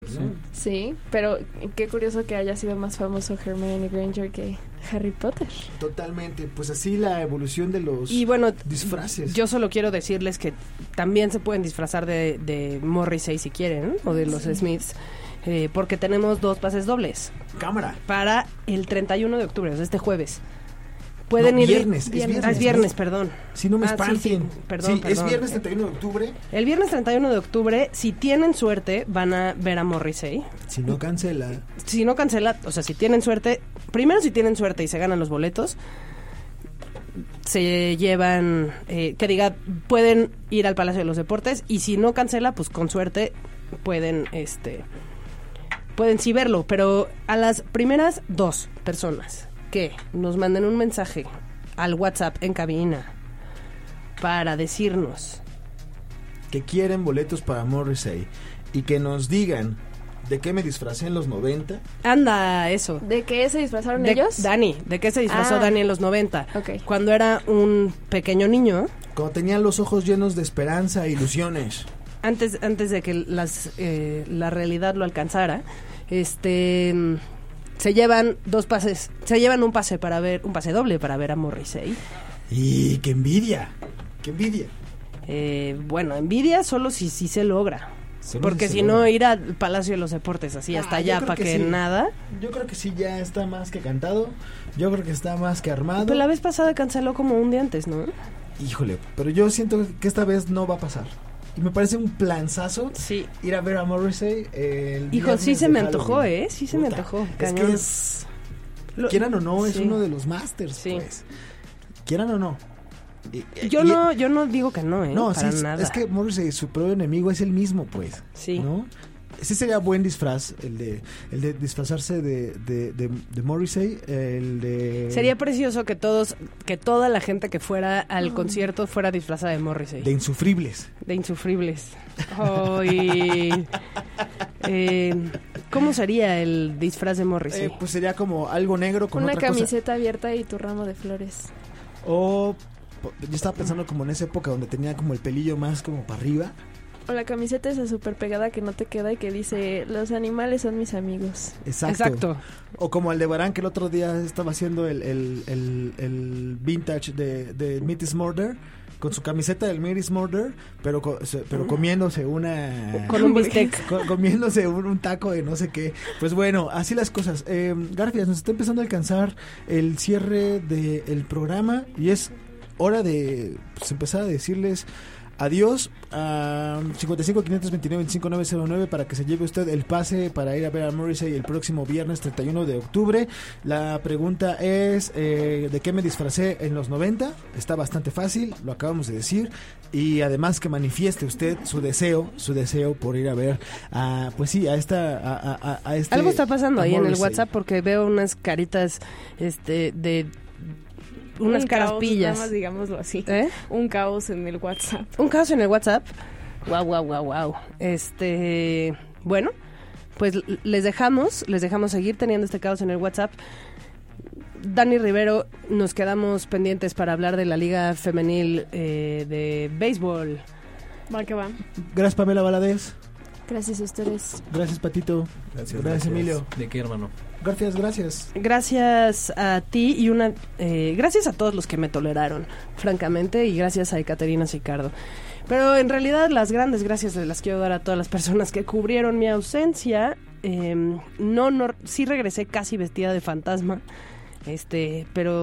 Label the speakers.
Speaker 1: ¿no?
Speaker 2: Sí, pero qué curioso que haya sido más famoso Hermione Granger que Harry Potter.
Speaker 1: Totalmente, pues así la evolución de los disfraces.
Speaker 3: Yo solo quiero decirles que también se pueden disfrazar de Morrissey si quieren, o de los Smiths, porque tenemos 2 pases dobles.
Speaker 1: Cámara.
Speaker 3: Para el 31 de octubre, o sea, este jueves. Pueden ir...
Speaker 1: Viernes,
Speaker 3: es viernes, perdón.
Speaker 1: Si no me espanten.
Speaker 3: Sí, perdón.
Speaker 1: Es viernes 31 de octubre.
Speaker 3: El viernes 31 de octubre, si tienen suerte, van a ver a Morrissey.
Speaker 1: Si no cancela.
Speaker 3: Si no cancela, o sea, si tienen suerte, primero si tienen suerte y se ganan los boletos, se llevan, pueden ir al Palacio de los Deportes, y si no cancela, pues con suerte pueden sí verlo, pero a las primeras 2 personas que nos manden un mensaje al WhatsApp en cabina para decirnos
Speaker 1: que quieren boletos para Morrissey y que nos digan de qué me disfracé en los 90.
Speaker 3: Anda, eso.
Speaker 2: ¿De qué se disfrazaron ellos?
Speaker 3: Dani, ¿de qué se disfrazó Dani en los 90?
Speaker 2: Okay.
Speaker 3: Cuando era un pequeño niño.
Speaker 1: Cuando tenía los ojos llenos de esperanza e ilusiones.
Speaker 3: Antes de que la realidad lo alcanzara, se llevan 2 pases, se llevan un pase doble para ver a Morrissey.
Speaker 1: ¡Y qué envidia! ¡Qué envidia!
Speaker 3: Bueno, envidia solo si se logra. Porque si no, ir al Palacio de los Deportes así hasta allá para que nada.
Speaker 1: Yo creo que sí, ya está más que cantado. Yo creo que está más que armado.
Speaker 3: Pero la vez pasada canceló como un día antes, ¿no?
Speaker 1: Híjole, pero yo siento que esta vez no va a pasar. Y me parece un planzazo ir a ver a Morrissey el
Speaker 3: Hijo, sí se me antojó, Sí se me antojó.
Speaker 1: Es que quieran o no, es uno de los masters, pues. Quieran o no.
Speaker 3: Yo no digo que no,
Speaker 1: No,
Speaker 3: para nada.
Speaker 1: Es que Morrissey, su propio enemigo es el mismo, pues. Sí. ¿No? Ese sería buen disfraz, el de disfrazarse de Morrissey,
Speaker 3: Sería precioso que toda la gente que fuera al concierto fuera disfrazada de Morrissey.
Speaker 1: De insufribles.
Speaker 3: ¿Cómo sería el disfraz de Morrissey?
Speaker 1: Pues sería como algo negro con
Speaker 2: una
Speaker 1: otra
Speaker 2: camiseta abierta y tu ramo de flores.
Speaker 1: O yo estaba pensando como en esa época donde tenía como el pelillo más como para arriba.
Speaker 2: O la camiseta esa súper pegada que no te queda y que dice, los animales son mis amigos.
Speaker 1: Exacto. O como el de Barán, que el otro día estaba haciendo el vintage de Meat is Murder, con su camiseta del Meat is Murder, pero comiéndose con
Speaker 3: un bistec.
Speaker 1: Comiéndose un taco de no sé qué. Pues bueno, así las cosas. Garfias, nos está empezando a alcanzar el cierre del programa y es hora de empezar a decirles adiós a 55 529 25909 para que se lleve usted el pase para ir a ver a Morrissey el próximo viernes 31 de octubre. La pregunta es ¿de qué me disfracé en los 90? Está bastante fácil, lo acabamos de decir, y además que manifieste usted su deseo por ir a ver a este
Speaker 3: algo está pasando ahí en el
Speaker 1: Morrissey.
Speaker 3: WhatsApp porque veo unas caritas de unas caras pillas.
Speaker 4: Nada más digámoslo así. Un caos en el WhatsApp.
Speaker 3: ¿Un caos en el WhatsApp? Wow. Bueno, pues les dejamos seguir teniendo este caos en el WhatsApp. Dani Rivero, nos quedamos pendientes para hablar de la Liga Femenil de Béisbol.
Speaker 4: Va que va.
Speaker 1: Gracias, Pamela Valadez.
Speaker 2: Gracias a ustedes.
Speaker 1: Gracias, Patito. Gracias, Emilio.
Speaker 5: ¿De qué, hermano?
Speaker 1: Gracias.
Speaker 3: Gracias a ti y gracias a todos los que me toleraron, francamente, y gracias a Ekaterina Sicardo. Pero en realidad las grandes gracias las quiero dar a todas las personas que cubrieron mi ausencia. Sí regresé casi vestida de fantasma, pero